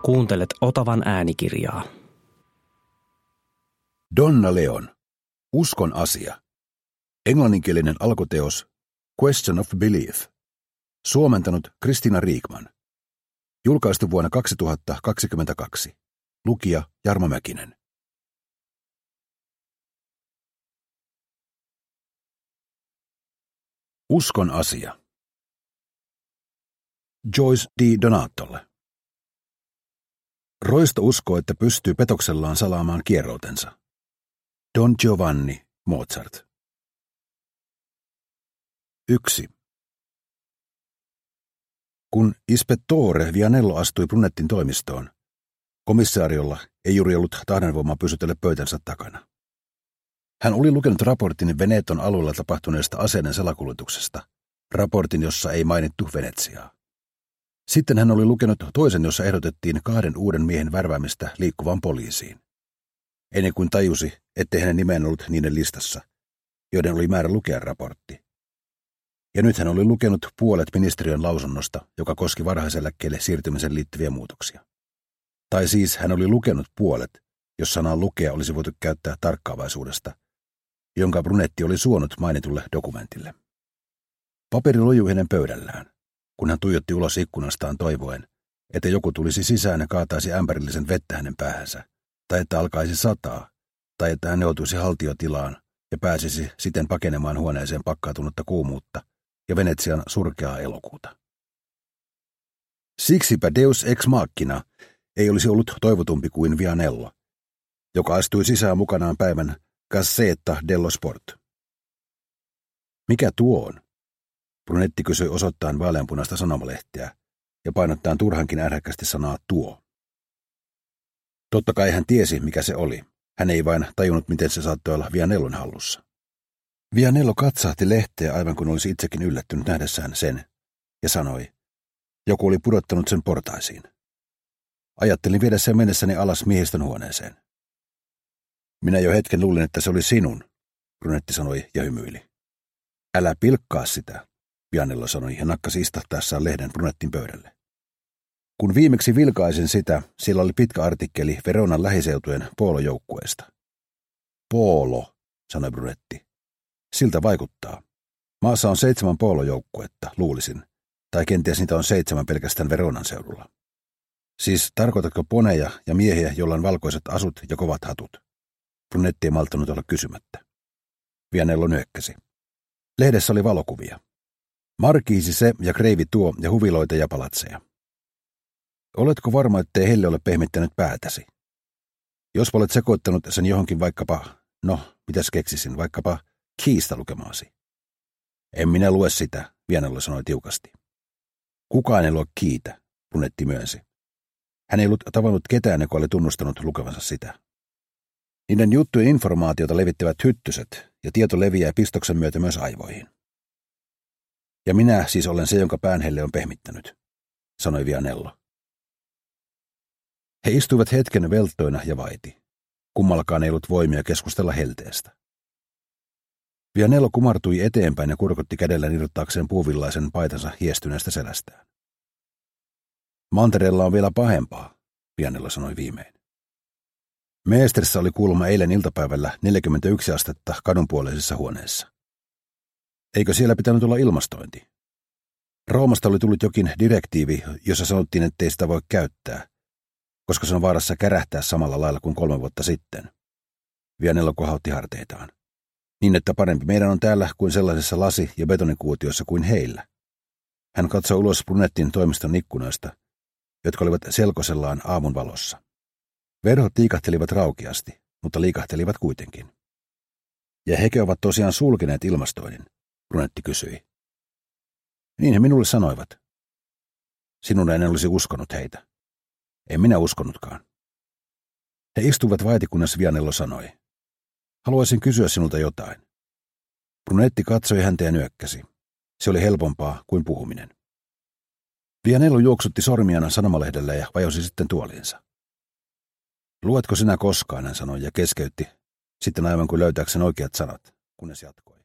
Kuuntelet Otavan äänikirjaa. Donna Leon. Uskon asia. Englanninkielinen alkuteos Question of Belief. Suomentanut Kristina Riikman. Julkaistu vuonna 2022. Lukija Jarmo Mäkinen. Uskon asia. Joyce D. Donatolle. Roisto uskoo, että pystyy petoksellaan salaamaan kierroutensa. Don Giovanni, Mozart. 1. Kun Ispettore Vianello astui Brunettin toimistoon, komissaariolla ei juuri ollut tahdonvoimaa pysytellä pöytänsä takana. Hän oli lukenut raportin Veneton alueella tapahtuneesta aseiden salakuljetuksesta, raportin, jossa ei mainittu Venetsiaa. Sitten hän oli lukenut toisen, jossa ehdotettiin 2 uuden miehen värväämistä liikkuvaan poliisiin. Ennen kuin tajusi, ettei hänen nimeen ollut niiden listassa, joiden oli määrä lukea raportti. Ja nyt hän oli lukenut puolet ministeriön lausunnosta, joka koski varhaiseläkkeelle siirtymisen liittyviä muutoksia. Tai siis hän oli lukenut puolet, jos sanaa lukea olisi voitu käyttää tarkkaavaisuudesta, jonka Brunetti oli suonut mainitulle dokumentille. Paperi lojui hänen pöydällään, kun hän tuijotti ulos ikkunastaan toivoen, että joku tulisi sisään ja kaataisi ämpärillisen vettä hänen päähänsä, tai että alkaisi sataa, tai että hän joutuisi haltiotilaan ja pääsisi siten pakenemaan huoneeseen pakkautunutta kuumuutta ja Venetsian surkeaa elokuuta. Siksipä Deus ex machina ei olisi ollut toivotumpi kuin Vianello, joka astui sisään mukanaan päivän Gazzetta dello Sport. Mikä tuo on? Brunetti kysyi osoittaen vaaleanpunaista sanomalehteä ja painottaen turhankin ärhäkkästi sanaa tuo. Totta kai hän tiesi, mikä se oli. Hän ei vain tajunnut, miten se saattoi olla Vianellon hallussa. Vianello katsahti lehteä aivan kuin olisi itsekin yllättynyt nähdessään sen ja sanoi, joku oli pudottanut sen portaisiin. Ajattelin viedä sen mennessäni alas miehistön huoneeseen. Minä jo hetken luulin, että se oli sinun, Brunetti sanoi ja hymyili. Älä pilkkaa sitä, Vianello sanoi ja nakkasi istahtaessaan lehden Brunettin pöydälle. Kun viimeksi vilkaisin sitä, siellä oli pitkä artikkeli Veronan lähiseutujen poolojoukkueesta. Poolo, sanoi Brunetti. Siltä vaikuttaa. Maassa on 7 poolojoukkuetta, luulisin. Tai kenties niitä on 7 pelkästään Veronan seudulla. Siis tarkoitatko poneja ja miehiä, joilla on valkoiset asut ja kovat hatut? Brunetti ei malttanut olla kysymättä. Vianello nyökkäsi. Lehdessä oli valokuvia. Markiisi se ja kreivi tuo ja huviloita ja palatseja. Oletko varma, ettei Helle ole pehmittänyt päätäsi? Jos olet sekoittanut sen johonkin vaikkapa, mitäs keksisin, vaikkapa Kiista lukemaasi. En minä lue sitä, Vianello sanoi tiukasti. Kukaan ei lue Kiitä, Brunetti myönsi. Hän ei ollut tavannut ketään, joka oli tunnustanut lukevansa sitä. Niiden juttujen informaatiota levittävät hyttyset, ja tieto leviää pistoksen myötä myös aivoihin. Ja minä siis olen se, jonka pään Helle on pehmittänyt, sanoi Vianello. He istuivat hetken velttoina ja vaiti. Kummallakaan ei ollut voimia keskustella helteestä. Vianello kumartui eteenpäin ja kurkotti kädellä irrottaakseen puuvillaisen paitansa hiestyneestä selästään. Mantereella on vielä pahempaa, Vianello sanoi viimein. Meesterissä oli kuulemma eilen iltapäivällä 41 astetta kadunpuoleisessa huoneessa. Eikö siellä pitänyt olla ilmastointi? Roomasta oli tullut jokin direktiivi, jossa sanottiin, ettei sitä voi käyttää, koska se on vaarassa kärähtää samalla lailla kuin 3 vuotta sitten. Vianello kohautti harteitaan. Niin, että parempi meidän on täällä kuin sellaisessa lasi- ja betonikuutiossa kuin heillä. Hän katsoi ulos Brunettin toimiston ikkunoista, jotka olivat selkosellaan aamun valossa. Verhot liikahtelivat raukeasti, mutta liikahtelivat kuitenkin. Ja hekö ovat tosiaan sulkeneet ilmastoinnin, Brunetti kysyi. Niin he minulle sanoivat. Sinun en olisi uskonut heitä. En minä uskonutkaan. He istuivat vaiti, kunnes Vianello sanoi. Haluaisin kysyä sinulta jotain. Brunetti katsoi häntä ja nyökkäsi. Se oli helpompaa kuin puhuminen. Vianello juoksutti sormiaan sanomalehdellä ja vajosi sitten tuoliinsa. Luetko sinä koskaan, hän sanoi ja keskeytti, sitten aivan kuin löytääkseen oikeat sanat, kunnes jatkoi.